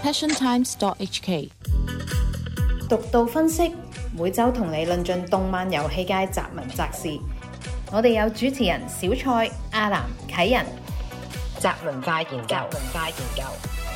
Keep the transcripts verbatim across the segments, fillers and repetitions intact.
passion times dot h k。 獨到分析，每週同你論盡動漫遊戲界雜文雜事。我哋有主持人小蔡、阿南、啟仁，雜文化研究，雜文化研究。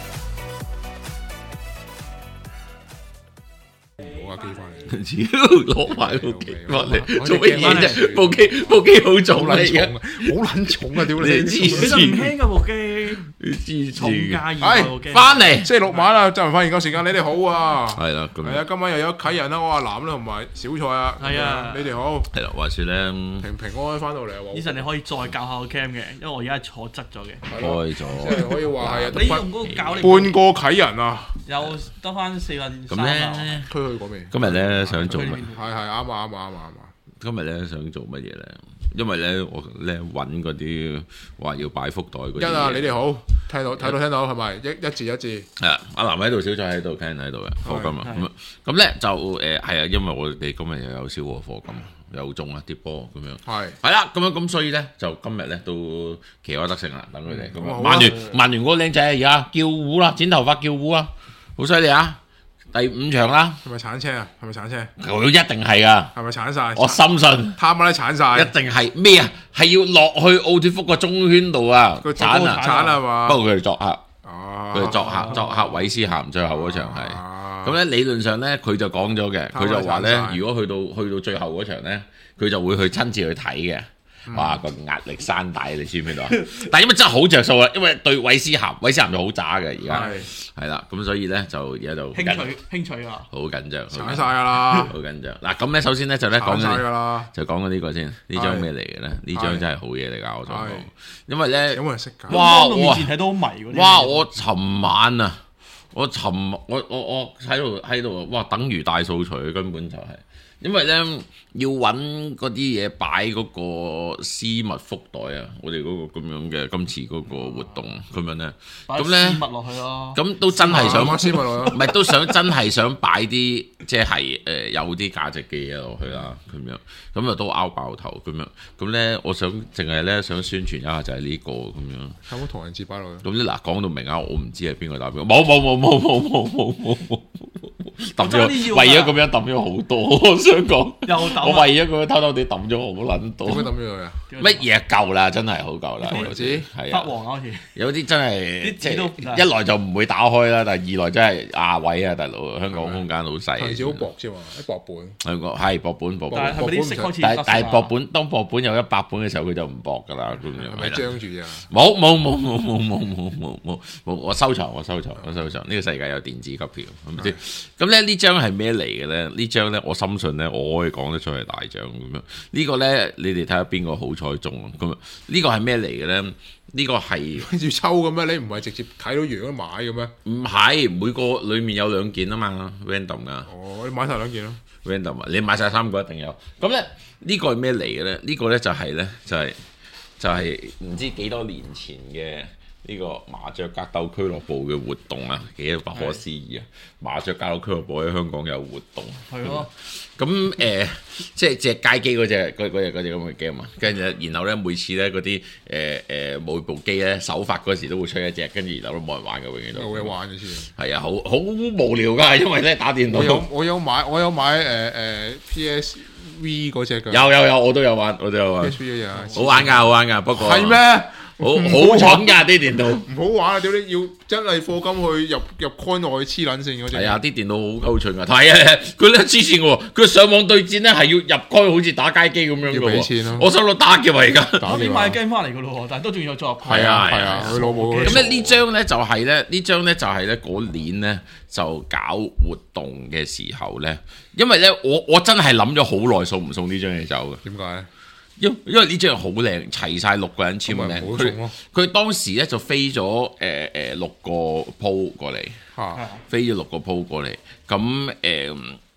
攞架機翻嚟， 屌攞埋部機翻嚟，做乜嘢啫？部機部機好重好嚟嘅， 撚重啊！好撚重啊！屌你！ 你黐其實唔輕噶部機， 黐重線價嘅。 唉二部機。 翻嚟星期六晚啦，周文化研究時間，你哋好啊！ 係啦，咁係啊，今晚又有啟仁啦，我阿南啦，同埋小蔡啊。 係啊你哋好， 係啦，話説咧平平安安翻到嚟啊！ 以神你可以再教下個 cam 嘅，因為我而家係坐側咗嘅。 開即咗， 係可以話係啊， 你用嗰個教你半個啟仁啊， 有得翻四分咁三啊！ 咧推去嗰邊。 今日咧想做乜？ 係係啱啊啱啊啱啊啱啊！ 今日咧想做乜嘢咧？因為咧我咧揾嗰啲話要擺福袋嗰啲一啊，你嘢。 哋好，聽到睇到聽到係咪？一一字一字。 係啊，阿南喺度，小蔡喺度，Ken喺度嘅課金啊。 係咁啊，咁咧就誒係啊，因為我哋今日又有小貨課金，又中啊啲波咁樣。 係係啦，咁樣咁所以咧就今日咧都旗開得勝啦，等佢哋咁啊。 嗯好啊曼聯曼聯嗰個僆仔而家叫糊啦，剪頭髮叫糊啊，好犀利啊！第五場啦， 係咪鏟車啊？係咪鏟車？ 佢一定係噶， 係咪鏟晒？ 我深信貪乜都鏟晒。 一定係咩啊？係要落去奧脱福個中圈度啊！ 個鏟啊！ 鏟係嘛？ 不過佢哋作客， 哦， 佢哋作客作客韋斯咸最後嗰場係。 係咁咧理論上咧，佢就講咗嘅，佢就話咧貪，晒如果去到去到最後嗰場咧，佢就會去親自去睇嘅。哇！個壓力山大，你知唔知道啊？但係因為真係好着數啊，因為對韋斯咸，韋斯咸就好渣嘅而家， 係係啦，咁所以咧就而家就興趣興趣啊！ 好緊張， 鏟晒㗎啦， 好緊張。嗱咁咧，首先咧就咧講鏟晒緊㗎啦。 就講緊呢個先，呢張咩嚟嘅咧？呢張真係好嘢嚟㗎，我想講係， 因為咧有冇人識㗎？ 哇我面前睇到好迷嗰啲。 哇！我尋晚啊，我尋我我我喺度喺度，哇！等於大掃除，根本就係、因為咧要揾嗰啲嘢擺嗰個絲襪福袋啊，我哋嗰個咁樣嘅今次嗰個活動咁樣咧， 擺咁咧絲襪落去咯。 咁都真係想啊絲襪落去唔係都想真係想擺啲即係誒有啲價值嘅嘢落去啦，咁樣咁啊都拗爆頭咁樣，咁咧我想淨係咧想宣傳一下就係呢個咁樣。 有冇同人節擺落去？ 咁咧嗱講到明啊，我唔知係邊個打邊個，冇冇冇冇冇冇冇冇冇抌咗，為咗咁樣抌咗好多，我想講， 又抌啊我為咗咁樣偷偷地抌咗好撚多， 點解抌咗佢啊？ 乜嘢夠啦，真係好夠啦， 同人紙係啊， 發黃啊，好似有啲真係啲即紙都唔得係一來就唔會打開啦，但係二來真係亞位啊，大佬，香港空間好細， 同人紙好薄啫嘛，一薄本。 香港係薄本薄本， 但係係咪啲色開始但係但係薄得本當薄本有一百本嘅時候，佢就唔薄㗎啦，咁係咪樣係啦張住啫？ 冇冇冇冇冇冇冇冇冇冇，我收藏我收藏我收藏。呢個世界有電子機票，係咪先？咁咧呢張係咩嚟嘅咧？呢張咧我深信咧，我可以講得出係大獎咁樣。呢個咧你哋睇下邊個好彩中啊？咁啊呢個係咩嚟嘅咧？呢個係跟住抽嘅咩？你唔係直接睇到樣買嘅咩？ 唔係每個裡面有兩件啊嘛 ，random 噶哦，你買晒兩件咯。 ，random 啊！你買晒三個一定有。咁咧呢個係咩嚟嘅咧？呢個咧就係咧就係就係唔知幾多年前嘅。呢個麻雀格鬥俱樂部嘅活動啊，幾不可思議啊！麻雀格鬥俱樂部喺香港有活動， 係咯。 咁誒、呃，即係隻街機嗰只嗰嗰隻嗰隻咁嘅 game 啊，跟住然後咧每次咧嗰啲誒誒每部機咧首發嗰時都會出一隻，跟住然後都冇人玩嘅，永遠都有嘢玩嘅先。 係啊，好好無聊㗎，因為咧打電腦我有我有買我有買誒誒 P S V 嗰只㗎。 有有有，我都有玩，我都有玩 P S V 嗰隻。 好玩㗎，好玩㗎，不過係咩？ 好好蠢㗎啲電腦。 唔好玩啊！屌你要真係課金去入入 coin 落去黐撚線嗰只。 係啊，啲電腦好鳩蠢㗎，係啊，佢咧黐線喎，佢上網對戰咧係要入開，好似打街機咁樣要嘅喎。 俾錢咯我收到打嘅喎而家。 打電話我已經買 game 翻嚟㗎咯喎，但係都仲要再入規。 係啊係啊，佢老母嗰啲咁咧呢張咧就係咧呢張咧就係咧嗰年咧就搞活動嘅時候咧，因為咧我我真係諗咗好耐送唔送呢張嘢走嘅。 點解咧？ 因因為呢張好靚，齊晒六個人簽咁咪名。佢唔好送咯佢當時咧就飛咗誒誒六個鋪過嚟， 嚇飛咗六個鋪過嚟。咁誒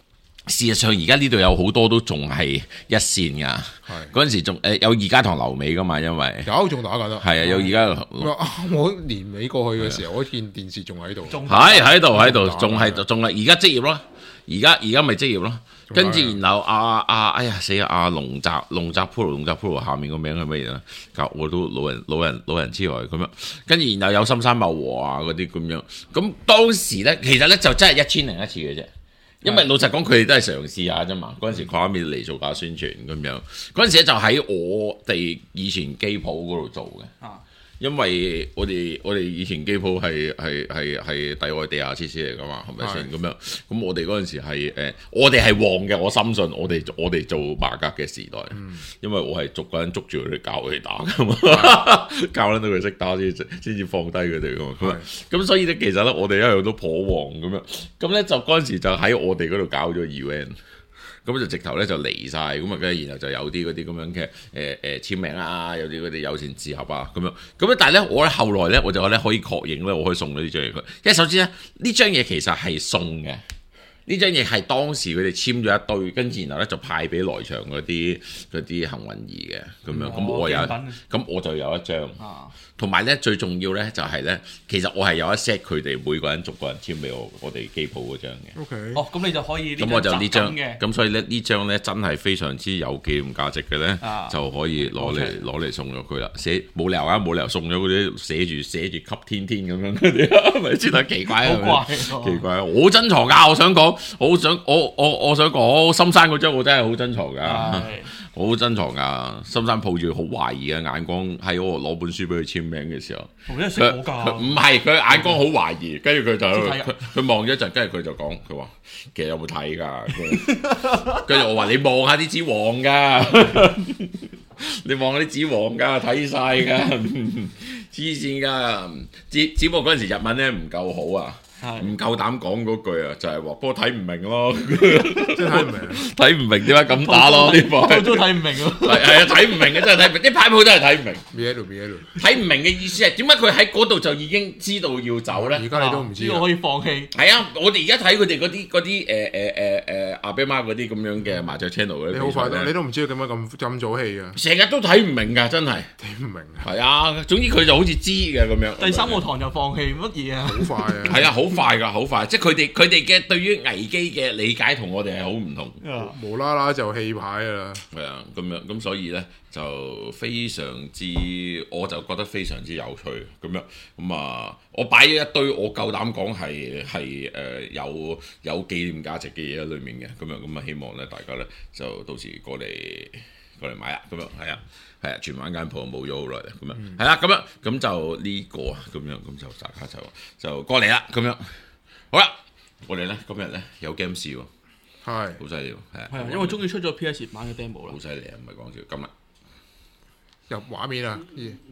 事實上而家呢度有好多都仲係一線㗎，嗰陣時仲誒有二家堂留尾㗎嘛，因為有仲打緊啦， 係啊，有而家我年尾過去嘅時候，我見電視仲喺度， 係喺度喺度，仲係仲係而家職業咯，而家而家咪職業咯。跟住然後阿阿哎呀死啊！阿龍澤龍澤 Pro 龍澤 Pro 下面個名係乜嘢啊？教我都老人老人老人之外咁樣。跟住然後有深山茂和啊嗰啲咁樣。咁當時咧其實咧就真係一千零一次嘅啫。因為老實講，佢哋都係嘗試下啫嘛。嗰陣時跨面嚟做假宣傳咁樣。嗰陣時咧就喺我哋以前機鋪嗰度做嘅。啊因為我哋我哋以前機鋪係係係係帝外地下設施嚟噶嘛，係咪先咁樣？咁我哋嗰陣時係誒，我哋係旺嘅，我深信我哋我哋做馬格嘅時代，嗯、因為我係逐個人捉住佢哋教佢哋打噶嘛，教撚到佢識打先先至放低佢哋噶嘛。咁咁所以咧，其實咧我哋一樣都頗旺咁樣。咁咧就嗰陣時就喺我哋嗰度搞咗 event。咁就直頭咧就嚟晒，咁啊跟住然後就有啲嗰啲咁樣嘅誒誒簽名啊，有啲嗰啲友善字盒啊咁樣，咁咧但係咧我咧後來咧我就話咧可以確認咧，我可以送咗呢張嘢佢，因為首先咧呢張嘢其實係送嘅。呢張嘢係當時佢哋簽咗一堆，跟住然後咧就派俾來場嗰啲嗰啲幸運兒嘅咁樣，咁、哦、我有，咁我就有一張，同埋咧最重要咧就係咧，其實我係有一 set 佢哋每個人逐個人簽俾我，我哋機鋪嗰張嘅。 O K。 哦，咁你就可以。 咁我就呢張嘅。咁所以咧呢張咧真係非常之有紀念價值嘅咧，啊、就可以攞嚟攞嚟送咗佢啦。寫冇理由啊，冇理由送咗嗰啲寫住寫住給天天咁樣嗰啲，咪先得奇怪啊！ 好怪， 奇怪啊！我珍藏㗎，我想講。好想我我我想講深山嗰張我真係好珍藏噶，好珍藏噶。深山抱住好懷疑嘅眼光喺我攞本書俾佢簽名嘅時候，佢唔係佢眼光好懷疑，跟住佢就佢佢望咗一陣，跟住佢就講佢話其實有冇睇噶？跟住我話你望下啲紙黃噶，你望下啲紙黃噶，睇晒噶，黐線噶。只只不過嗰陣時日文咧唔夠好啊。唔夠膽講嗰句啊，就係話，不過睇唔明咯， 真係睇唔明， 睇唔明點解咁打咯？呢牌都睇唔明咯， 係係啊，睇唔明嘅真係睇唔明，啲牌鋪真係睇唔明。 咩喺度？咩喺度？ 睇唔明嘅意思係點解佢喺嗰度就已經知道要走咧？ 而家你都唔知， 呢個可以放棄。 係啊，我哋而家睇佢哋嗰啲嗰啲誒誒誒誒阿啤媽嗰啲咁樣嘅麻雀 channel 嗰啲， 你好快，你都唔知佢點解咁咁早氣啊！ 成日都睇唔明㗎，真係睇唔明。 係啊，總之佢就好似知嘅咁樣。 第三個堂就放棄乜嘢啊？ 好快啊！ 係啊，好快㗎，好快。即係佢哋佢哋嘅對於危機嘅理解同我哋係好唔同， 無啦啦就棄牌啦。 係啊，咁樣咁所以咧就非常之，我就覺得非常之有趣咁樣咁啊！我擺咗一堆我夠膽講係係誒有有紀念價值嘅嘢喺裡面嘅，咁樣咁啊希望咧大家咧就到時過嚟過嚟買啊！咁樣係啊係啊，荃灣間鋪冇咗好耐啦，咁樣係啦，咁樣咁就呢個啊，咁樣咁就大家就就過嚟啦，咁樣。好啦，我哋咧今日咧有 game 試喎，係好犀利喎，係啊， 係啊，因為終於出咗 P S 版嘅 demo 啦， 好犀利啊，唔係講笑，今日入畫面啊，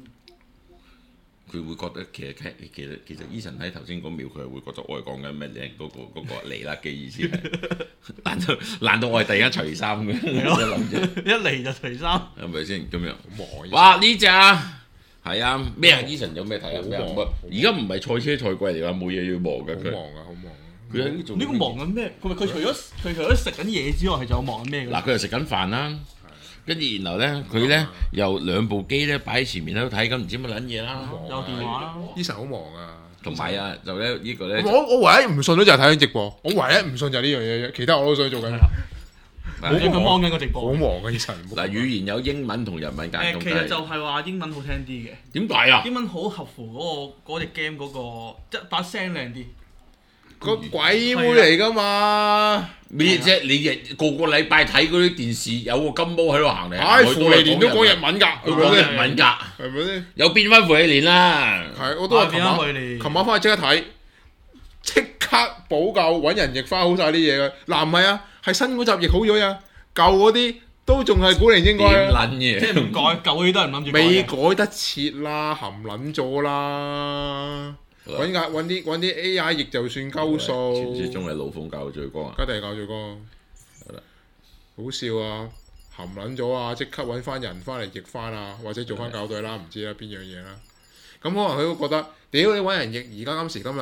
佢會覺得其實其實其實 Eason 喺頭先嗰秒佢係會覺得我係講緊咩咧？嗰個嗰個嚟啦嘅意思係，難道難道我係突然間除衫嘅？ 一嚟就除衫， 係咪先咁樣？哇！呢隻係啊，咩啊 Eason 有咩睇啊？而家唔係賽車賽季嚟㗎，冇嘢要忙㗎。佢好忙啊，好忙啊！ 佢喺呢度呢個忙緊咩？佢佢除咗佢除咗食緊嘢之外，係仲有忙緊咩㗎？ 嗱，佢又食緊飯啦，跟住然後咧，佢咧又兩部機咧擺喺前面喺度睇緊唔知乜撚嘢啦， 有電話啦。 Eason 好忙啊， 同埋啊，就咧呢個咧， 我我唯一唔信咧就係睇緊直播，我唯一唔信就係呢樣嘢啫，其他我都想做緊。 好忙緊個直播， 好忙嘅 Eason。 嗱，語言有英文同日文間。 誒，其實就係話英文好聽啲嘅。 點解啊？ 英文好合乎嗰個嗰隻 game 嗰個，即係把聲靚啲。 個鬼妹嚟㗎嘛？ 咩啫？你日個個禮拜睇嗰啲電視，有個金毛喺度行嚟， 唉，芙莉蓮都講日文㗎， 佢講日文㗎， 係咪先？ 有變翻芙莉蓮啦。 係，我都係琴晚，琴晚翻去即刻睇，即刻補救揾人譯翻好晒啲嘢嘅。嗱唔係啊，係新嗰集譯好咗呀，舊嗰啲都仲係古靈精怪啊！ 撚嘢， 即係唔改，舊嗰啲都係唔諗住改。 未改得切啦，含撚咗啦。揾架揾啲揾啲 A I 譯就算鳩數。 傳説中係老鳳教最光啊！ 家弟教最光。係啦，好笑啊！含撚咗啊！即刻揾翻人翻嚟譯翻啊，或者做翻校對啦，唔知啦邊樣嘢啦。咁可能佢都覺得，屌你揾人譯，而家今時今日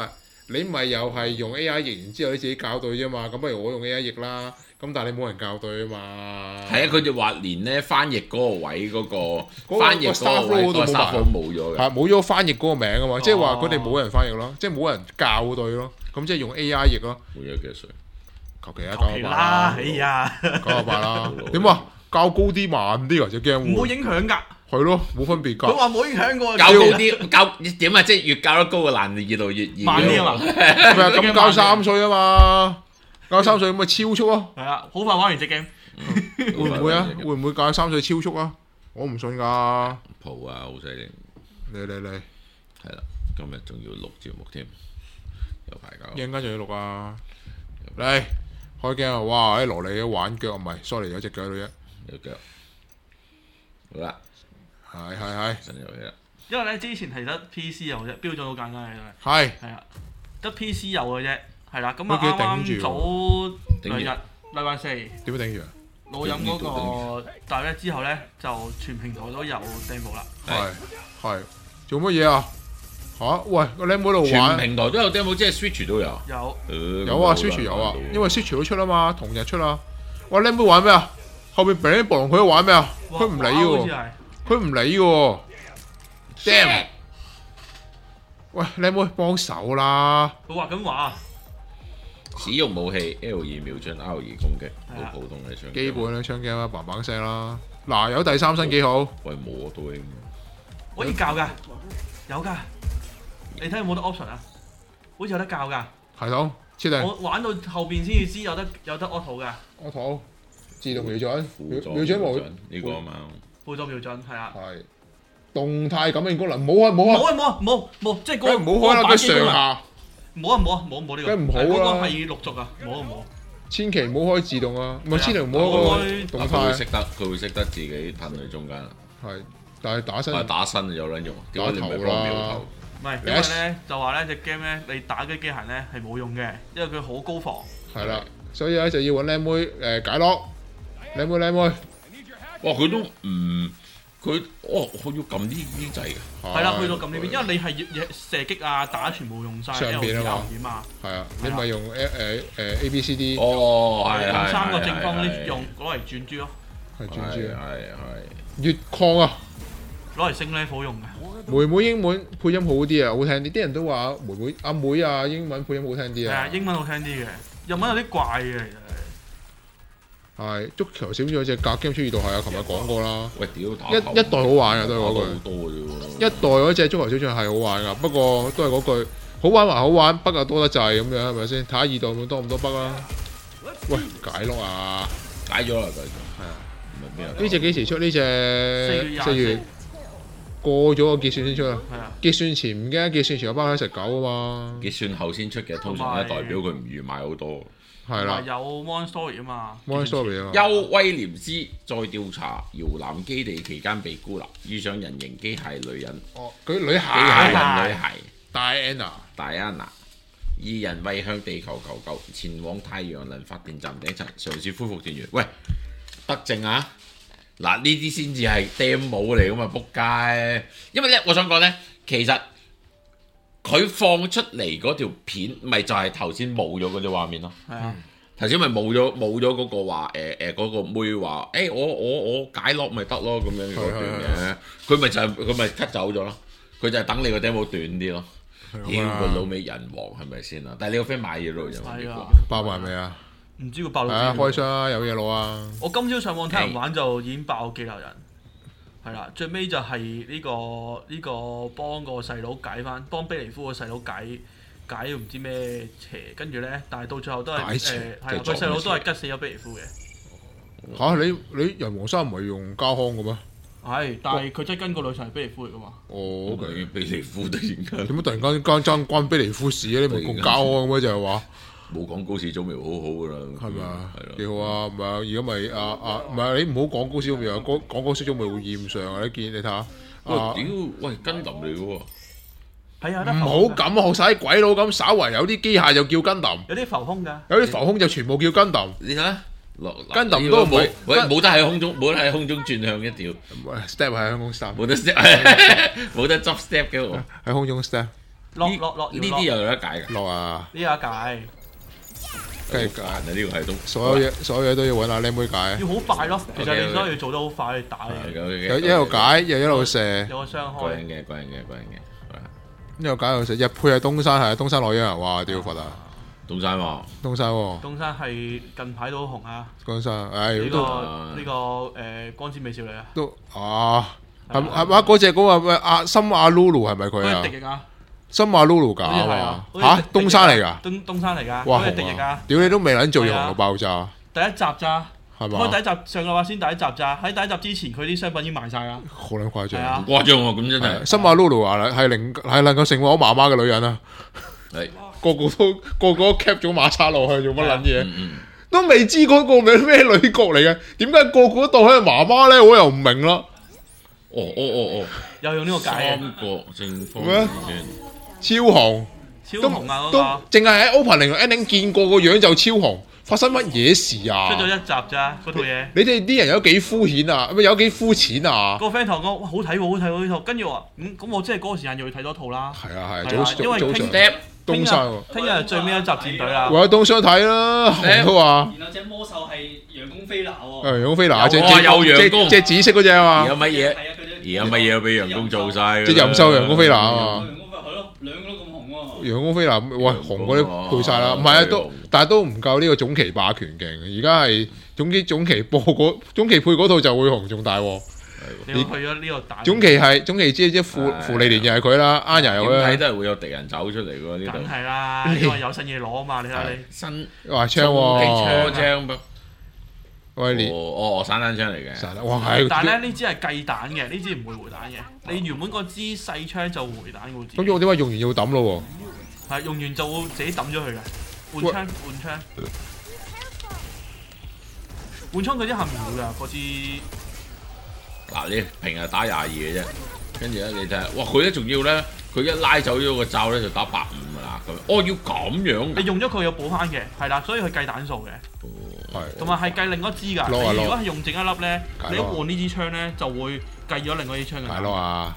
你咪又係用 A I 譯，然之後你自己校對啫嘛。咁不如我用 A I 譯啦。咁但係你冇人校對啊嘛。 係啊，佢哋話連咧翻譯嗰個位嗰個嗰翻譯嗰個位嗰個 staff 都冇咗嘅。 係冇咗翻譯嗰個名啊嘛，即係話佢哋冇人翻譯咯，即係冇人校對咯。咁即係用 A I 譯咯。 冇咗幾多歲？ 求其啊， 求其啦，哎呀， 九十八啦。點啊？校高啲慢啲啊，隻 game 唔會影響㗎。 係咯，冇分別㗎。 佢話冇影響㗎。 校高啲，校點啊？即係越校得高個難易度越易。 慢啲啊嘛。 係啊，咁校三歲啊嘛，校三歲咁咪超速咯。 係啊，好快玩完隻 game。 會唔會啊？會唔會校三歲超速啊？我唔信㗎。 蒲啊，好犀利！ 嚟嚟嚟， 係啦，今日仲要錄節目添，有排搞。 一陣間仲要錄啊！嚟開鏡啊！哇！啲蘿莉玩腳唔係，sorry 有隻腳喺度啫。 有腳。好啦。 係係係。 新遊戲啦。 因為咧之前係得 P C 有啫，標準好簡單嘅都係。 係。 係啊，得 P C 有嘅啫，係啦。咁啊佢幾啱頂住啱早兩日，禮拜四。 點樣頂住啊？ 老飲嗰個大咧之後咧，就全平台都有 demo 啦。 係係。做乜嘢啊？嚇！喂，個靚妹度玩。 全平台都有 demo，即係 Switch 都有。 有。 有啊 ，Switch 有啊，因為 Switch 都出啊嘛，同日出啊。喂，靚妹玩咩啊？後邊俾啲暴龍佢玩咩啊？佢唔理喎。佢唔理嘅喎。Damn！喂，靚妹幫手啦。 佢畫緊畫。 使用武器 L 二瞄準 R 二攻擊，好普通嘅槍。 基本啦，槍 game 啦，嘭嘭聲啦。嗱，有第三身幾好。 喂，冇啊，都應。 可以教㗎，有㗎。你睇有冇得 option 啊？好似有得教㗎。 系統設定。 我玩到後邊先至知有得有得 auto 㗎。 auto 自動瞄準，瞄瞄瞄準冇呢個啊嘛。 輔助瞄準係啊。 係動態感應功能，冇啊冇啊。 冇啊冇啊冇冇，即係嗰梗係唔好開啦，佢上下。 冇啊冇啊冇冇呢個。 梗係唔好啦。 嗰個係陸續啊，冇啊冇。 千祈唔好開自動啊，唔係千祈唔好開動態。 佢會識得，佢會識得自己噴去中間。 係，但係打身。 打身有撚用， 打頭啦。 唔係，因為咧就話咧隻 game 咧，你打機機械咧係冇用嘅，因為佢好高防。 係啦，所以咧就要揾靚妹誒解落，靚妹靚妹。 哇！佢都唔佢哦，佢要撳呢呢掣嘅。 係啦，去到撳呢邊，因為你係射擊啊、打全部用晒上邊啊嘛。 係啊，你咪用誒誒誒 A B C D。 哦，係係。 用三個正方呢用攞嚟轉珠咯。 係轉珠。 係係。 越礦啊！ 攞嚟升 level 用嘅。 妹妹英文配音好啲啊，好聽啲。啲人都話妹妹阿妹啊，英文配音好聽啲啊。 係啊，英文好聽啲嘅，日文有啲怪嘅其實係。 係足球小組隻格 game 出二度係啊，琴日講過啦。 喂，屌打一一代好玩嘅都係嗰句。 好多嘅啫一代嗰隻足球小組係好玩㗎，不過都係嗰句好玩還好玩，筆又多得滯咁樣係咪先？睇下二代有冇多咁多筆啦。喂，解碌啊！ 解咗啦，解咗。 係啊。 呢隻幾時出？呢隻四月。過咗個結算先出啊！結算前唔驚，結算前有班喺食狗啊嘛。 結算後先出嘅，通常咧代表佢唔預買好多。 係啦。 有 Mon Story 啊嘛。 Mon Story 啊嘛。 休威廉斯在調查搖籃基地期間被孤立，遇上人形機械女人。 哦，佢女孩。 機械人女孩。 Diana。 Diana。二人為向地球求救，前往太陽能發電站頂層嘗試恢復電源。喂，得正啊！嗱，呢啲先至係 demo 嚟噶嘛，仆街！因為咧，我想講咧，其實佢放出嚟嗰條片，咪就係頭先冇咗嗰啲畫面咯。 係啊， 頭先咪冇咗冇咗嗰個話誒誒嗰個妹話，誒、欸、我我我解落咪得咯咁樣嗰段嘅，佢咪就係佢咪 cut 走咗咯。佢就係等你個 demo 短啲咯。屌個老味人王係咪先啊？但係你個 friend 買嘢咯就爆埋未啊？ 唔知佢爆到係啊，開箱啊，有嘢攞啊！ 我今朝上網睇人玩就已經爆機械人，係啦，最尾就係呢個呢個幫個細佬解翻，幫卑尼夫個細佬解解唔知咩邪，跟住咧，但係到最後都係誒係啊，佢細佬都係吉死咗卑尼夫嘅。 嚇你你人王三唔係用膠康嘅咩？ 係，但係佢真係跟個女神係卑尼夫嚟噶嘛？ 哦， 卑尼夫突然間點解突然間間爭關卑尼夫事啊？你咪講膠康咁樣就係話。 冇講高士祖苗好好噶啦， 係咪啊？ 係咯， 幾好啊！唔係啊，而家咪啊啊，唔係你唔好講高士祖苗啊，講講高士祖苗會厭上啊！你見你睇下， 喂屌，喂跟林嚟嘅喎， 係啊， 唔好咁學晒鬼佬咁，稍為有啲機械就叫跟林， 有啲浮空㗎， 有啲浮空就全部叫跟林。 你睇下， 跟林都冇， 喂冇得喺空中，冇得喺空中轉向一條 step 喺香港 step， 冇得 step，冇得執 step 嘅喎， 喺空中 step。 落落落呢啲又有得解㗎。 落啊， 呢有得解， 梗係煩啊！呢個系統所有嘢所有嘢都要揾阿靚妹解， 要好快咯。其實 OK，OK 你所有嘢做得好快，去打嘢， 有一路解又一路射， 有個傷過癮開。 嘅過癮嘅過癮嘅。 一路解一路射。日配係東山係啊，東山攞咗人，哇！屌佛啊， 東山喎， 東山喎， 東山係近排都紅啊！ 東山，唉呢個都呢個誒光之美少女啊， 都啊，係係嘛？嗰隻嗰個咩阿森阿 Lulu 係咪佢啊嗰隻？敵翼啊， 森阿 Lulu 搞好似係啊啊！ 嚇，東山嚟㗎， 東東山嚟㗎， 哇！ 嗰隻敵翼啊！ 屌你都未撚做要係啊紅到爆炸， 第一集咋？ 係開第嘛？ 一集上個話先第一集咋？喺第一集之前，佢啲商品已經賣晒啦。 好撚誇張係啊。 誇張喎！咁真係係森阿 Lulu 話係能係能夠成為我媽媽嘅女人啊！ 係個個都個個都 cap 咗馬叉落去做乜撚嘢？ 嗯嗯。 都未知嗰個名咩女角嚟嘅，點解個個都當佢係媽媽咧？我又唔明啦。 哦哦哦哦， 又用呢個解三嘅， 個正方咩圈。 超紅都超紅啊嗰都個， 淨係喺 opening ending 見過個樣就超紅，發生乜嘢事啊？ 出咗一集咋嗰套嘢。 你哋啲人有幾膚淺啊？咪有幾膚淺啊？ 個 friend 同我講：哇，好睇喎，好睇喎呢套。跟住我話：嗯，咁我即係嗰個時間又要睇多套啦。 係啊係， 係啊早因為聽早上嗒東山喎， 聽日係最尾一集戰隊啦。 我喺東山睇啦，紅都話然後隻魔獸係陽光飛拿喎。 誒陽光飛拿，隻哇有陽隻光隻紫色嗰隻啊嘛， 而家乜嘢？ 係啊，佢哋而家乜嘢都俾陽公做晒㗎啦。 隻任獸陽光飛拿啊嘛。 陽光飛係咯，兩個都咁紅喎。 陽光飛拿，喂紅嗰啲配晒啦，唔係啊都，但係都唔夠呢個總旗霸權勁。而家係總之總旗播嗰總旗配嗰套就會紅，仲大鑊。 你要去咗呢度打。 總旗係總旗即係即係傅傅利年又係佢啦，Anya 又佢啦， 點睇都係會有敵人走出嚟喎呢度梗。係啦，因為有新嘢攞啊嘛，你睇下你。 新哇槍衝擊喎， 槍不？ 喂連哦哦，散彈槍嚟嘅。 神啊！哇係， 但係咧呢支係計彈嘅，呢支唔會回彈嘅。你原本嗰支細槍就回彈嗰支。 咁我點解用完要抌咯係用完就會自己抌咗佢嘅。換槍換槍。換槍佢一下秒㗎嗰支。 嗱，你平日打廿二嘅啫，跟住咧你睇下，哇！佢咧仲要咧，佢一拉走咗個罩咧就打百五㗎啦咁。哦，要咁樣㗎。 你用咗佢有補翻嘅，係啦，所以佢計彈數嘅， 喎？係同埋係計另一支㗎。 攞啊攞你如果係用剩一粒咧， 解攞你一換呢支槍咧就會計咗另外一支槍嘅。 係咯啊，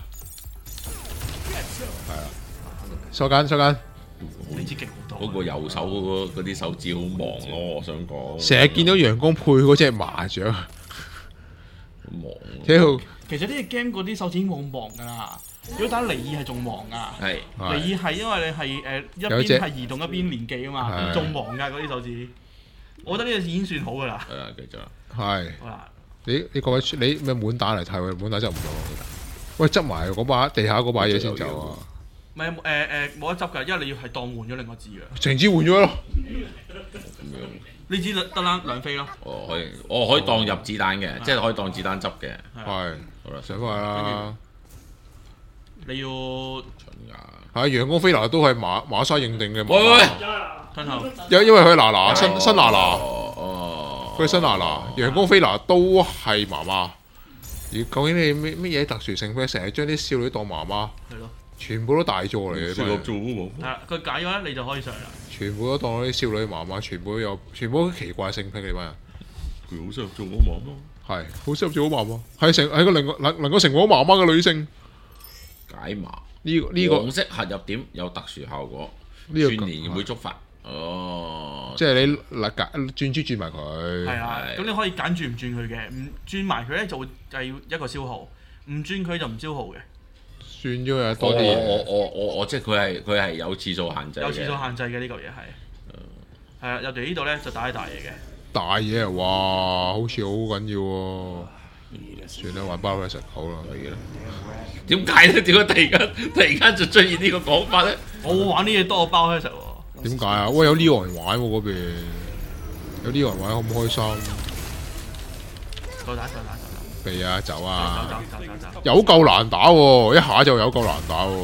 係啊，收緊收緊， 呢支勁好多。 嗰個右手嗰個嗰啲手指好忙咯，我想講。 成日見到陽光配嗰隻麻雀， 好忙。 屌其實呢隻 game 嗰啲手指已經冇咁忙㗎啦。如果打尼爾係仲忙㗎。 係。 尼爾係因為你係誒一有隻邊係移動一邊連記啊嘛， 係仲忙㗎嗰啲手指。我覺得呢隻已經算好㗎啦。 係啊，繼續。 係好啦， 你你各位你咩滿打嚟睇喎？滿打執唔到，喂執埋嗰把地下嗰把嘢先走啊！ 唔係誒誒冇得執㗎，因為你要係當換咗另一個字㗎。 成支換咗咯， 咁樣。 呢支得啦兩飛咯。 哦，可以，我可以當入子彈嘅，即係可以當子彈執嘅。 係好啦， 上翻去啦。 你要蠢㗎。 係陽光飛拿都係馬馬莎認定嘅馬。 喂喂， 吞後。 因因為佢嗱嗱新新嗱嗱， 哦哦， 佢新嗱嗱，陽光飛拿都係媽媽。而究竟你咩咩嘢特殊性？佢成日將啲少女當媽媽， 係咯。 全部都大座嚟嘅， 適合做喎。 係啦，佢解咗咧，你就可以上嚟啦。 全部都當啲少女媽媽，全部都有，全部都奇怪性癖你班人。 佢好適合做我媽媽。 係好適合做好媽媽，係成係個能能能夠成為好媽媽嘅女性。 解麻呢個呢個黃色核入點有特殊效果， 呢個串連會觸發。哦， 即係你嗱揀轉珠轉埋佢。 係啊， 係咁你可以揀轉唔轉佢嘅，唔轉埋佢咧就會計一個消耗，唔轉佢就唔消耗嘅。 算咗有多啲我嘢。 我我我我即係佢係佢係有次數限制嘅。 有次數限制嘅呢嚿嘢係。係啊，入嚟呢度咧就打啲大嘢嘅。 大嘢啊！哇，好似好緊要喎。算啦，玩包 version 好啦，可以啦。 點解咧？點解突然間突然間就出現呢個講法咧？ 我玩呢嘢多過包 version 喎。 點解啊？喂，有呢個人玩喎嗰邊，有呢個人玩好唔開心。 再打再打再打。 避啊，走走啊！ 走走走走。 有夠難打喎，一下就有夠難打喎。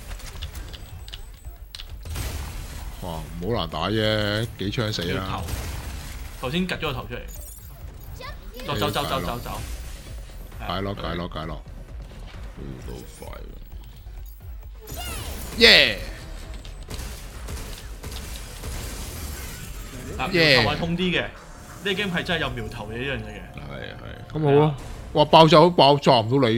哇，唔好難打啫，幾槍死啦！ 頭。頭先趌咗個頭出嚟。走走走走走走。 解落解落解落。 好快喎！ 耶！ 嗱， 耶苗頭係痛啲嘅，呢個 game 係真係有苗頭嘅呢樣嘢嘅。 係係。 咁好咯。哇！爆炸都爆炸唔到你嘅，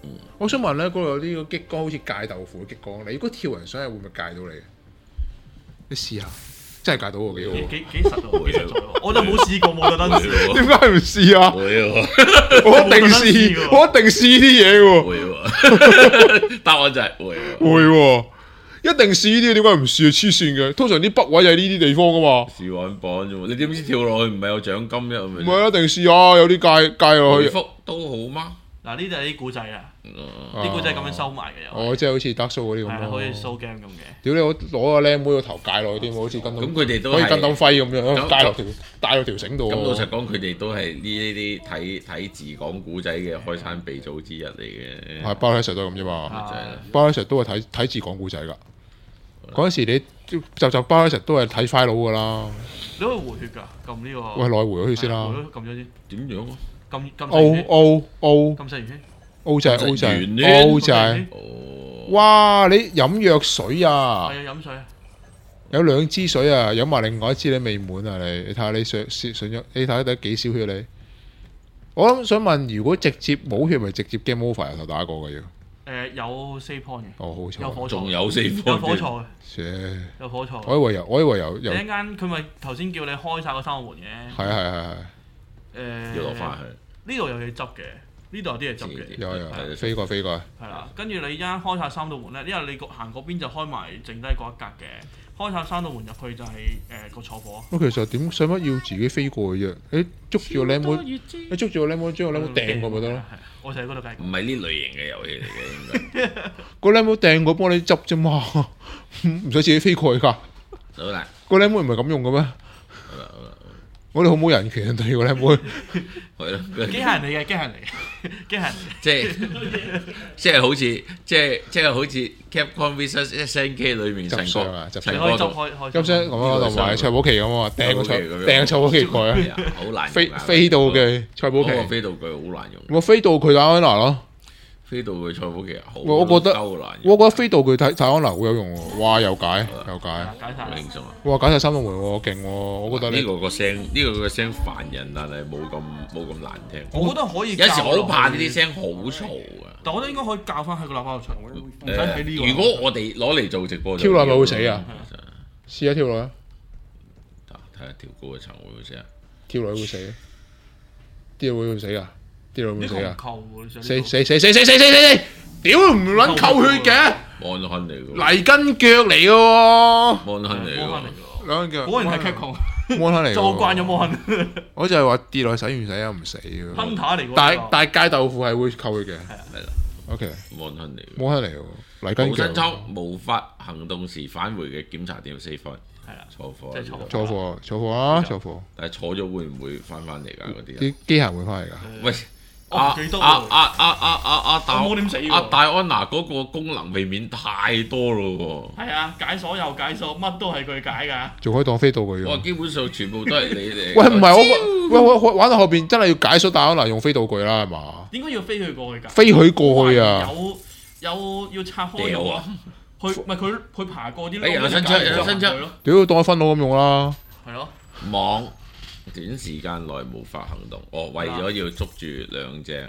我想問咧，嗰度有啲激光好似戒豆腐嘅激光，你如果跳人上去會唔會戒到你？你試下，真係戒到喎幾好。 幾幾幾實喎，幾實在喎，我就冇試過冇特登試。 點解唔試啊？ 會喎， 我一定試，我一定試呢啲嘢喎。 會喎，答案就係會喎。 會喎，一定試呢啲，點解唔試啊？黐線嘅，通常啲北位就係呢啲地方噶嘛。 試玩榜啫喎，你點知跳落去唔係有獎金啫？ 唔係一定試下，有啲戒戒落去。 回覆都好嗎？ 嗱，呢就係啲古仔啊，啲古仔咁樣收埋嘅又。 哦，即係好似 Dark Soul 嗰啲咁係啊， 咯。 好似 show game 咁嘅。 屌你！我攞個靚妹個頭戒落去啲，好似跟到咁佢哋都可以係跟到揮咁樣， 咁戒落條帶落條繩度喎。 咁老實講，佢哋都係呢啲睇睇字講古仔嘅開山鼻祖之一嚟嘅。 係巴拉石都係咁啫嘛， 啊巴拉石都係睇睇字講古仔㗎。嗰陣時你就就巴拉石都係睇 file 㗎啦。 你可以回血㗎，撳呢個。 喂，內回咗血先啦。 回咗撳咗先， 點樣啊？ 撳撳 O 細血， O O 撳細完先。 O 就係 O 就完呢係 O 就係。 哦， 哇！你飲藥水啊？ 係啊，飲水啊。 有兩支水啊，飲埋另外一支你未滿啊你，你睇下你上上上咗，你睇下得幾少血你？我諗想問，如果直接冇血，咪直接 game over 由頭打過嘅要？ 誒有 save point 嘅， 哦，好彩。 有火仲有四有方火錯嘅， 切有火錯。 我以為有，我以為有有。 你一間佢咪頭先叫你開晒個三個門嘅。 係啊係係係。 誒。 要落翻去。 呢度有嘢執嘅，呢度有啲嘢執嘅。 有有係飛過飛過。 係啦，跟住你而家開晒三道門咧，因為你個行嗰邊就開埋剩低嗰一格嘅，開晒三道門入去就係誒個坐火。 咁其實點使乜要自己飛過嘅啫？你捉住個靚妹，你捉住個靚妹，將個靚妹掟過咪得咯？ 係，我就喺嗰度計。 唔係呢類型嘅遊戲嚟嘅，應該。 個靚妹掟過幫你執啫嘛，唔使自己飛過去㗎。 好啦， 個靚妹唔係咁用嘅咩？ 好啦，好啦， 我哋好冇人權啊！對個靚妹， 係咯。 機械人嚟嘅，機械人嚟嘅，機械人嚟嘅。 即係即係好似即係即係好似 Capcom versus S N K 裏面陳國執相啊執你可以執陳國同開開。 咁聲咁啊，同埋蔡寶琪咁啊，掟個蔡掟個蔡寶琪過去， 好難飛用啊飛到嘅蔡寶嗰個琪， 飛道具好難用， 我飛到佢打安娜咯。 飛道具蔡寶琪好我覺得鳩難用， 我覺得飛道具睇睇安娜好有用喎，哇又解又解， 解晒啦。 好輕鬆啊！ 哇解晒三道門喎，勁喎！我覺得呢呢個個聲呢個個聲煩人，但係冇咁冇咁難聽。 我覺得可以。 有時好怕呢啲聲好嘈啊！ 但我覺得應該可以教翻喺個喇叭度出，唔使喺呢個。 如果我哋攞嚟做直播， 跳落咪會死啊！ 係啊試下跳落啊！ 睇下跳高嘅層會唔會死啊？ 跳落會死，跌落會死啊！跌落會死啊！ 扣喎，你想死死死死死死死死！屌唔撚扣血嘅， 安亨嚟嘅， 泥根腳嚟嘅喎， 安亨嚟摸翻嚟嘅， 㗎。 兩根腳。 果然係 Capcom， 摩亨嚟嘅喎。 做慣咗摩亨我就係話跌落去洗唔洗啊？唔死嘅。 ，Hunter 嚟㗎。 但係但係戒豆腐係會扣血嘅。 係啊係啦， OK， 安亨嚟嘅。 摩亨嚟嘅喎，泥根無身腳。 倉無法行動時返回嘅檢查點四分， 係啦， 坐貨即係坐貨坐貨坐貨啊！坐貨。 但係坐咗會唔會翻返嚟㗎嗰啲人？ 啲機械會翻嚟㗎。 喂， 我唔阿記得喎阿阿阿阿阿阿大我冇點死喎阿戴安娜嗰個功能避免太多咯係啊，解鎖又解鎖，乜都係佢解㗎。 仲可以當飛道具喎！哇， 用。 基本上全部都係你哋。 喂，唔係我，喂我我玩到後邊真係要解鎖戴安娜用飛道具啦，係嘛？ 應該要飛佢過去㗎。 飛佢過去啊！ 有有要拆開咗啊！佢唔係佢佢爬過啲窿。 哎有伸出有伸出係咯， 屌當分佬咁用啦。 係咯。 網短時間內無法行動，哦，為咗要捉住兩隻，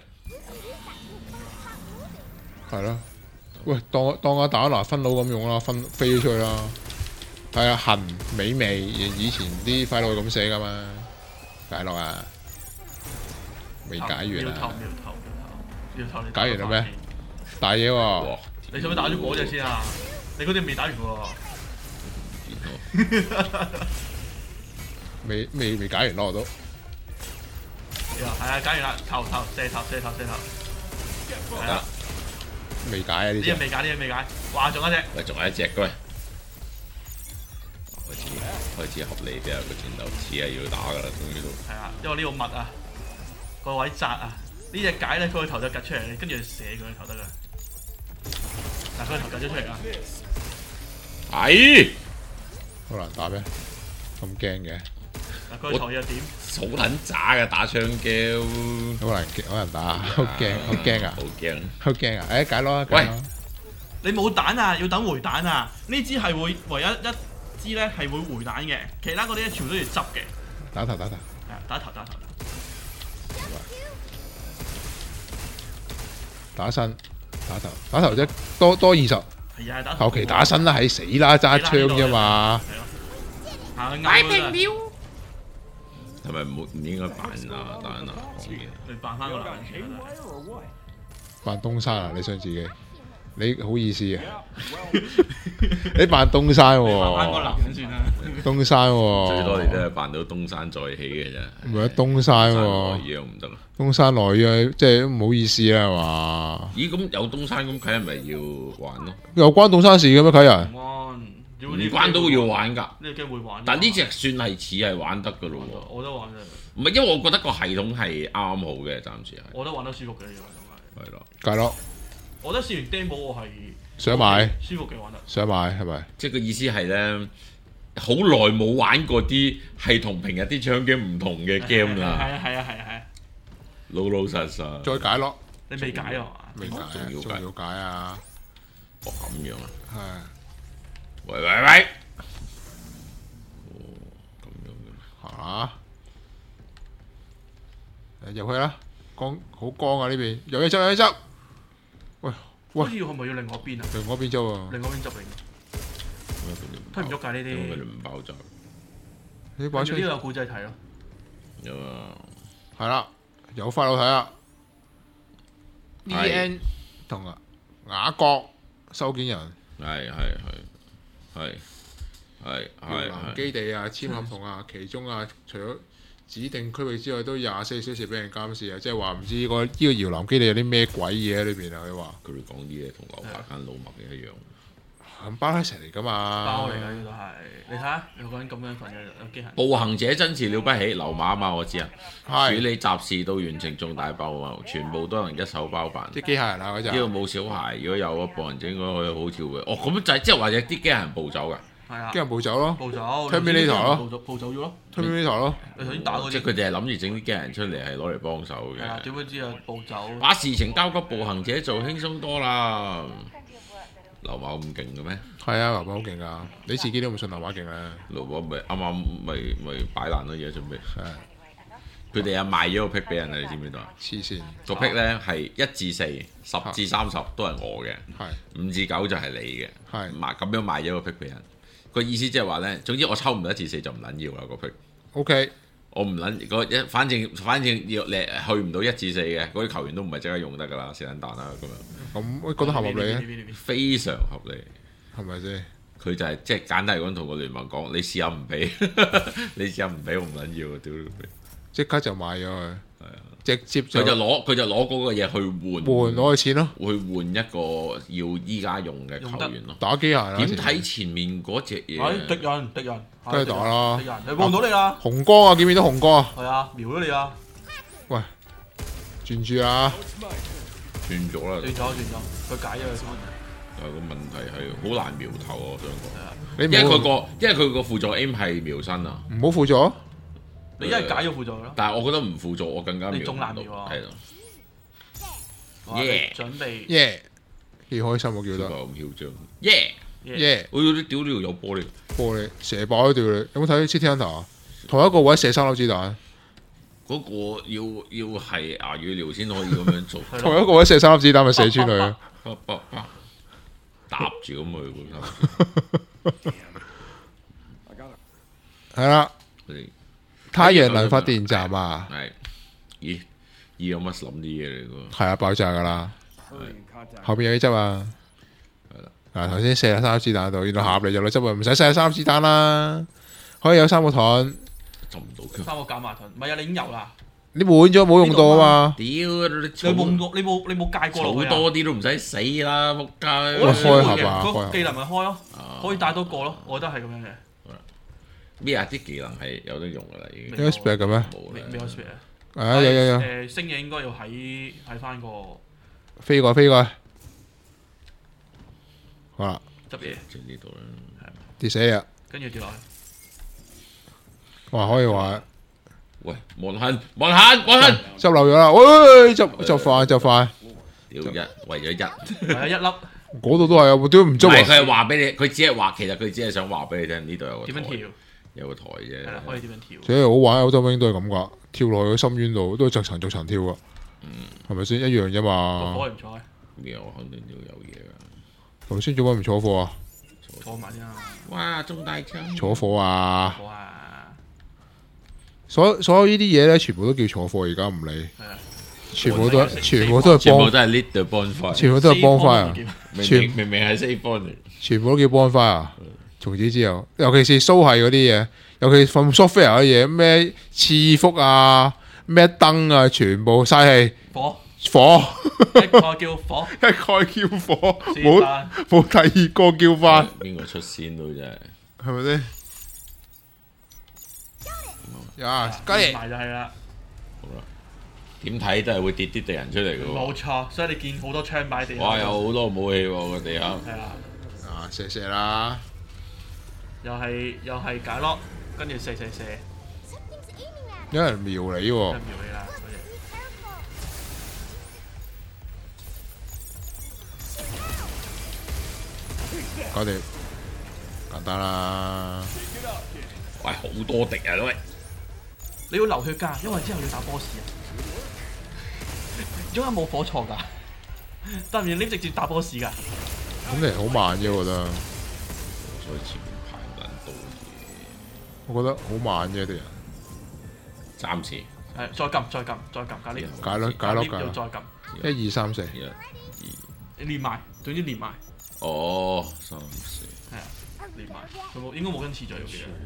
係啦。喂，當當阿戴安娜分佬咁用啦，分飛咗出去啦。係啊，痕美味，以前啲快樂咁寫噶嘛。解落啊！未解完要頭啊！ 要頭要頭要頭，你解完啦咩？大嘢喎！ 哇！ 你使唔使打咗嗰隻先啊？你嗰隻未打完喎。 未未未解完咯，我都。 係啊，解完啦，頭頭射頭射頭射頭。係啊， 未解啊！呢隻呢隻未解，呢隻未解。哇，仲有一隻。 喂，仲有一隻嘅喂，開始開始合理啲啊！個戰鬥似係要打噶啦，終於都。 係啊，因為呢個密啊，個位窄啊，呢隻解咧，佢個頭就趌出嚟，跟住射佢個頭得噶。嗱，佢個頭趌咗出嚟啊！ 係好難打咩？咁驚嘅， 嗱，佢個頭又點？ 好撚渣嘅打槍機， 好難好難打，好驚好驚啊！ 好驚！ 好驚啊！誒解咯，解咯。 你冇彈啊，要等回彈啊！呢支係會唯一一支咧係會回彈嘅，其他嗰啲咧全部都要執嘅。 打頭打頭。 係啊，打頭打頭。 打身打頭打頭啫，多多二十。 係啊，打後期打身啦，係死啦，揸槍啫嘛。 行啱啦。 係咪唔唔應該扮啊？打人啊？ 你扮翻個男人先啦。 扮東山啊！你想自己？你好意思啊？你扮東山喎？ 扮翻個男人算啦。 東山喎。 最多你都係扮到東山再起嘅啫。 唔係東山喎。 一樣唔得咯。 東山來啊，即係唔好意思啦，係嘛？ 咦？咁有東山咁，佢係咪要玩咯？ 又關東山事嘅咩？佢人？ 唔關都要玩㗎。 呢個機會玩。 但呢隻算係似係玩得㗎咯喎。 我都玩嘅。 唔係，因為我覺得個系統係啱好嘅，暫時係。我覺得玩得舒服嘅呢個系統係。 係咯。 計咯。 我覺得試完 demo 我係想買， 舒服嘅玩得。想買係咪？ 即係個意思係咧，好耐冇玩過啲係同平日啲槍 game 唔同嘅 game 啦。 係啊係啊係啊係啊！ 老老實實。 再解咯。 你未解啊嘛？ 未解，仲要解啊！ 哦咁樣啊。 係。 喂喂喂！哦咁樣嘅。 嚇！入去啦，光好光啊呢邊，有嘢執有嘢執。喂喂， 好似係咪要另外邊啊？ 另外邊執喎。 另外邊執嚟。推唔喐㗎呢啲。 因為佢哋唔爆炸。 呢把槍呢個有古仔睇咯。 有啊。 係啦，有快佬睇啦。D N 同啊雅閣收件人。 係係係係係係係。 基地啊，簽合同啊，其中啊，除咗指定區域之外，都廿四小時俾人監視啊！即係話唔知呢個呢個搖籃基地有啲咩鬼嘢喺裏邊啊？佢話佢哋講啲嘢同樓下間老麥嘅一樣， 係包喺成嚟㗎嘛？ 包嚟㗎呢個係，你睇下有個人咁樣份嘅有機械。 步行者真是了不起，流馬啊嘛，我知啊。 係處理雜事到完成重大爆啊，全部都能一手包辦。 啲機械人啊嗰陣。 呢個冇小孩，如果有啊，步行者應該可以好跳嘅。哦，咁就係即係或者啲機械人步走㗎。 係啊， 機械人步走咯， 步走 Terminator 咯， 步走步走咗咯 Terminator 咯。 你頭先打嗰即係佢哋係諗住整啲機械人出嚟係攞嚟幫手嘅。 係啊，點會知啊？步走。 把事情交給步行者做，輕鬆多啦。流馬咁勁嘅咩？ 係啊，流馬好勁㗎，你自己都唔信流馬勁啊！ 流馬咪啱啱咪咪擺爛咗嘢準備。係。佢哋啊賣咗個 pick 俾人啊！你知唔知道啊？ 黐線。 個 pick 咧係一至四、十至三十都係我嘅，五至九就係你嘅。 係。 賣咁樣賣咗個 pick 俾人，個意思即係話咧，總之我抽唔到一至四就唔撚要啦個 pick。 O K。 我唔撚嗰一，反正反正要你去唔到一至四嘅嗰啲球員都唔係即刻用得㗎啦，四撚彈啦咁樣。 咁我覺得合唔合理啊？ 非常合理， 係咪先？ 佢就係即係簡單嚟講，同個聯盟講，你試下唔俾，你試下唔俾我唔撚要，屌你！ 即刻就買咗佢，係啊，直接佢就攞佢就攞嗰個嘢去換， 換攞佢錢咯， 去換一個要依家用嘅球員咯。 打機械啦， 點睇前面嗰隻嘢？ 係敵人，敵人， 梗係打啦！ 敵人，你望到你啦！ 紅光啊，見唔見到紅光啊？ 係啊，瞄咗你啊！喂， 轉住啊！ 轉咗啦！ 轉咗轉咗，佢解咗佢先。 但係個問題係好難瞄頭啊！我想講， 因為佢個因為佢個輔助 aim 係瞄身啊， 唔好輔助。 你一係解咗輔助咯。 但係我覺得唔輔助，我更加瞄唔到。 你仲難瞄啊！ 係咯。 耶！準備。 耶！幾開心我叫得。 咁囂張。耶！ 耶！ 我啲屌呢度有玻璃。 玻璃射爆咗屌你！有冇睇《City Hunter》啊？同一個位射三粒子彈。 嗰個要要係牙語聊先可以咁樣做。 同一個位射三粒子彈咪射穿佢。 搭住咁去係啦。太陽能發電站啊！ 係，咦？依有乜諗啲嘢嚟㗎？ 係啊，爆炸㗎啦！後邊有啲執啊！ 係啦， 嗱頭先射咗三粒子彈度，原來下嚟就嚟執啊！唔使射三粒子彈啦，可以有三個盾。 執唔到佢。 三個減麻盾，唔係啊！你已經有啦。 你換咗冇用到啊嘛！ 屌！你冇過，你冇你冇戒過落去啊！ 儲多啲都唔使死啦，仆街！ 開盒啊！ 嗰技能咪開咯，可以帶多個咯，我覺得係咁樣嘅。 咩啊？啲技能係有得用噶啦，已經。 有 spec 嘅咩？ 冇啦。咩有 spec 啊？ 啊有有有。 誒星嘢應該要喺喺翻個飛過飛過。好啦。 執嘢。 就呢度啦。 跌死啊！ 跟住跌落去。 哇！可以話。 喂，望痕望痕望痕， 執漏咗啦！喂，執執快執快。 屌一為咗一。 係啊，一粒。 嗰度都係啊，點唔執啊？ 佢係話俾你，佢只係話，其實佢只係想話俾你聽，呢度有個點樣跳， 有個台啫。 係啦，可以點樣跳？ 其實好玩，歐洲兵都係咁噶，跳落去個深淵度都係逐層逐層跳噶。 係咪先一樣啫嘛？ 火唔錯， 咩我肯定要有嘢㗎。 頭先做乜唔坐貨啊？ 坐埋先啊！ 哇，中大槍！ 坐貨啊！ 好啊！ 所所有呢啲嘢咧，全部都叫坐貨，而家唔理。 係啊！ 全部都全部都係幫， 全部都係 lead the bonfire， 全部都係幫翻啊！ 明全明明明係 save bonus， 全部都叫幫翻啊！從此之後，尤其是蘇係嗰啲嘢，尤其是 from software 嗰啲嘢，咩賜福啊，咩燈啊，全部嘥氣。 火火一個叫火， 一概叫火， 是冇但冇第二個叫翻， 邊個出先都真係。 係咪先？呀，加連嚟埋就係啦， 好啦，點睇都係會跌啲敵人出嚟嘅喎。 冇錯，所以你見好多槍擺地下。 哇！有好多武器喎個地下。 係啊， 啊，射射啦！ 又係又係解落，跟住射射射， 有人瞄你喎就，瞄你啦。 搞掂，簡單啦。 喂，好多敵人喂！ 你要流血㗎，因為之後要打 boss 啊。點解冇火錯㗎？得唔得？你直接打 boss 㗎？ 咁你好慢啫，我覺得。 所以前面排唔撚到嘢。 我覺得好慢啫，啲人。 暫時係，再撳，再撳，再撳，加呢解咯，解咯，解要咯。 再撳， 一二三四， 一、二， 連埋，總之連埋， 哦，三四， 係啊，連埋，佢冇應該冇跟次序嘅，其實。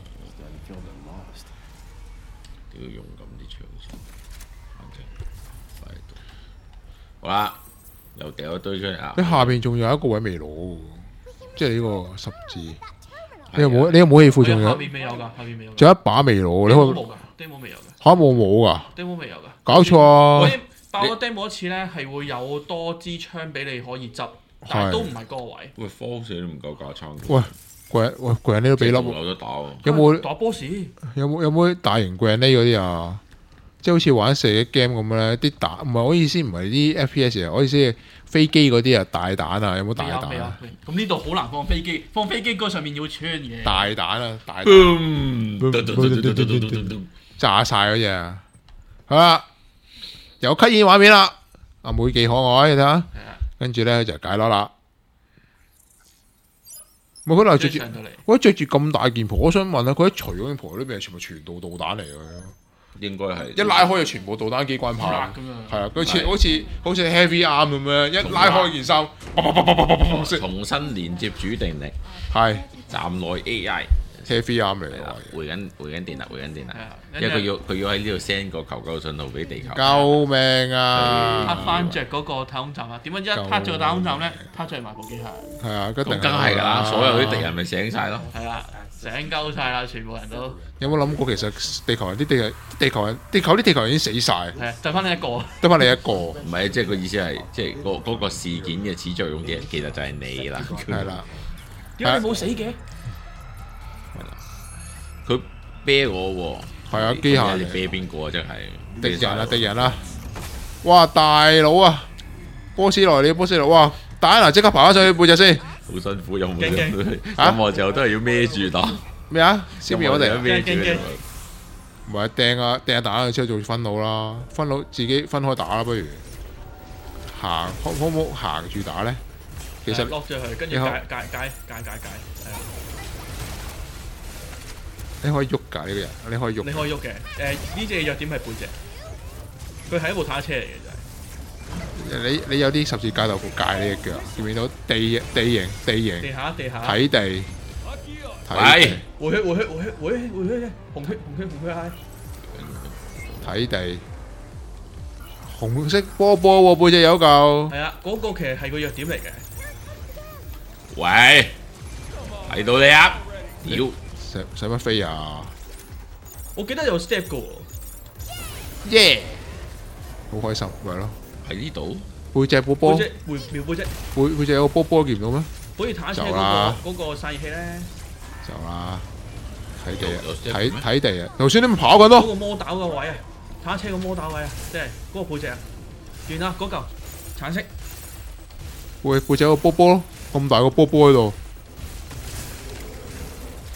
都要用咁啲槍先，反正快到。好啦，又掉一堆出嚟啊！ 你下邊仲有一個位未攞喎，即係呢個十字。你有冇？你有武器庫仲下有？ 邊未有㗎，下邊未有㗎。 仲有一把未攞，你可以冇㗎，demo 未有㗎嚇冇冇噶？ ，demo 未有㗎。 搞錯啊！ 爆咗 demo 一次咧，係會有多支槍俾你可以執，但係都唔係嗰個位。 喂，force 都唔夠架撐。 喂，貴人喂貴人呢都俾粒喎。 有得打喎。 有冇打 boss？ 有冇有冇大型貴人呢嗰啲啊？即係好似玩射擊 game 咁咧，啲彈唔係我意思，唔係啲 F P S 啊，我意思係飛機嗰啲啊，大彈啊，有冇大未有未有彈啊？。 咁呢度好難放飛機，放飛機嗰上面要穿嘅。 大彈啊，大彈 Boom！ 炸晒嗰只啊！好啦，有吸煙畫面啦，阿妹幾可愛，你睇下。 係啊， 跟住咧就解攞啦。冇可能着住， 上到嚟。 喂着住咁大件袍，我想問下佢一除嗰件袍呢邊係全部全導導彈嚟嘅， 應該係一拉開就全部導彈機關炮。 咁樣。 係啊，佢似係好似好似 heavy arm 咁樣，一拉開件衫， 重新連接主定力， 係站內 A I。 heavy arm 嚟係啦， 嘅。 回緊回緊電啦，回緊電啦係啊， 因為佢要佢要喺呢度 send 個求救信號俾地球。 救命啊！ 拍翻着嗰個太空站啊！點解一拍着個太空站咧？拍着埋部機械。 係啊，一定咁梗係㗎啦，所有啲敵人咪醒晒咯。 係啦，醒鳩晒啦，全部人都有冇諗過其實地球人啲地球地球人地球啲地球人已經死晒， 係啊，就翻你一個。 得翻你一個。 唔係，即係個意思係，即係嗰嗰個事件嘅始作俑者其實就係你啦。 係啦， 點解你冇死嘅？ 佢啤我喎。 係啊，機械你嚟啤邊個啊？真係敵人啊，敵人啊！哇，大佬啊，波斯來了，波斯來！哇，打嗱即刻爬翻上去背脊先。 好辛苦，有冇驚驚任何時候都係要孭住打。 咩啊？消滅我哋啊！ 孭住驚驚唔係掟啊掟下彈出去做分佬啦，分佬自己分開打啦，不如行可可唔可行住打咧？其實落咗佢，跟住你可解解解解解解，係啊， 你可以喐㗎呢個人，你可以喐。 你可以喐嘅。誒呢隻弱點係背脊，佢係一部坦克車嚟嘅就係。 你你有啲十字架豆腐界你隻腳，見唔見到地地形地地形下地下。 睇地睇喂地回血回血回血回血回血紅血紅血紅血係。 睇地紅色波波喎，背脊有嚿。 係啊，嗰個其實係個弱點嚟嘅。 喂，睇到你啊！屌， 使使乜飛啊？ 我記得有 step 嘅喎。 耶！好開心，咪係咯。 喺呢度背脊波波， 背脊回瞄背脊， 背背脊有個波波見唔到咩？ 好似坦克車走啦嗰個嗰個散熱器咧， 就啦，睇地啊有有，step 睇咩睇地啊！頭先你咪跑緊嗰咯， 個摩打個位啊，坦克車個摩打位啊，即係嗰個背脊啊，完啦嗰嚿橙色。 喂，背脊有個波波咯，咁大個波波喺度，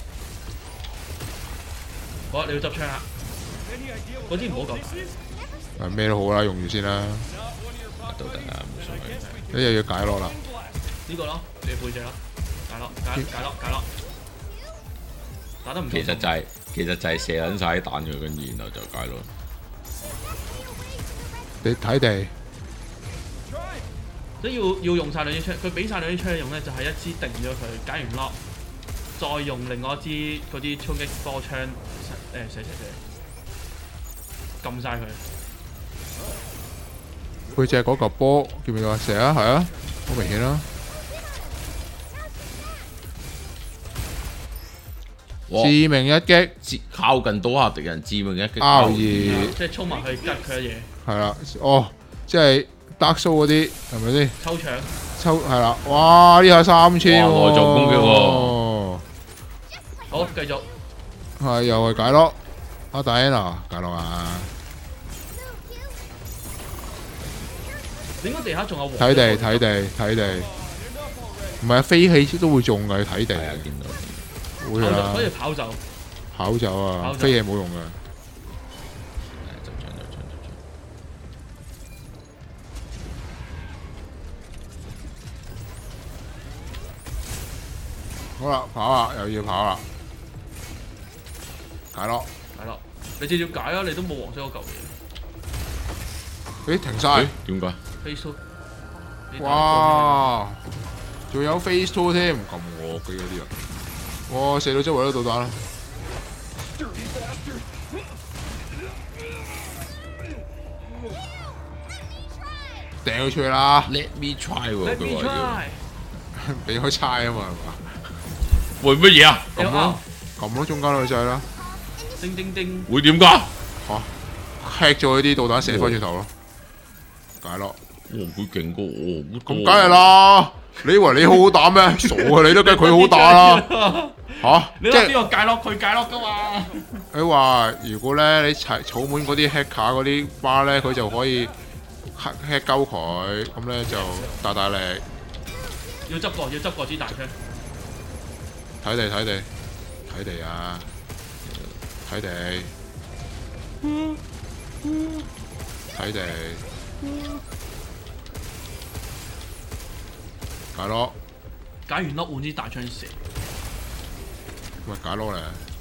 好啊，你要執槍啦，嗰支唔好撳。 誒咩都好啦，用住先啦。 都得啊，冇所謂。 呢又要解落啦。 呢個咯，你背脊咯，解落解解落解落，打得唔錯。 其實就係其實就係射撚晒啲彈佢，跟住然後就解落。 你睇地。 即要要用晒兩支槍，佢俾晒兩支槍用咧，就係一支定咗佢，解完 lock， 再用另外一支嗰啲衝擊波槍誒射射射，撳晒佢。 背脊嗰嚿波見唔見到啊？射啊，係啊，好明顯啦。致命一擊， 靠近倒下敵人，致命一擊。 R 二， 即係衝埋去吉佢一嘢。係啦，哦，即係。Dark Soul 嗰啲係咪先？ 抽搶抽係啦，哇！呢下三千喎， 內臟攻擊喎。 好，繼續。 係又係解咯，阿大 Anna 解咯啊！ 點解地下仲有黃？ 睇地睇地睇地，唔係啊，飛起都會中㗎，睇地。 係啊，見到。 會啊。 可以跑走。 跑走啊！飛起冇用㗎。好啦，跑啦，又要跑啦，解咯， 解咯，你直接解啊！你都冇黃色嗰嚿嘢。誒，停晒。 點解 ？Face two。 哇！仲有 Face two 添，咁惡嘅嗰啲啊！哇，射到周圍都導彈啦！掟佢出去啦 ！Let me try 喎，佢話要。 俾開猜啊嘛，係嘛？ 會乜嘢啊？ 撳咯，撳咯，中間嗰掣啦。 叮叮叮。 會點㗎？ 嚇 ，hack 咗啲導彈射翻轉頭咯，解咯。 哇！佢勁過我， 咁梗係啦！你以為你好好打咩？傻啊！你都計佢好打啦。嚇！ 你話邊個解落佢解落㗎嘛？ 你話如果咧你齊草滿嗰啲 hack 卡嗰啲巴咧，佢就可以 hack hack 鳩佢，咁咧就大大力。 要執過，要執過支大槍。 睇地睇地睇地啊！睇地睇地解咯！ 解完粒換支大槍射。 咪解咯咧！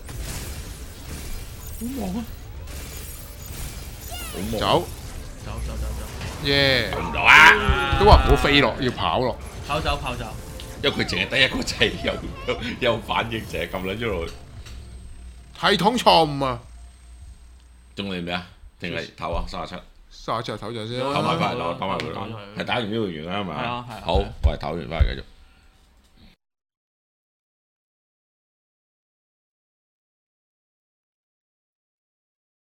好忙啊！ 好忙。 走走走走走。 耶！ 唔到啊！ 都話唔好飛落，要跑落。 跑走跑走。 因為佢淨係得一個掣，有有反應，淨係撳撚咗落去。 系統錯誤啊！ 中你咩啊？定係唞啊？三十七。 三十七唞陣先。 唞埋翻嚟，唞埋佢咯。係打完呢個完啦，係咪？ 係啊係啊。 好，我係唞完翻嚟繼續。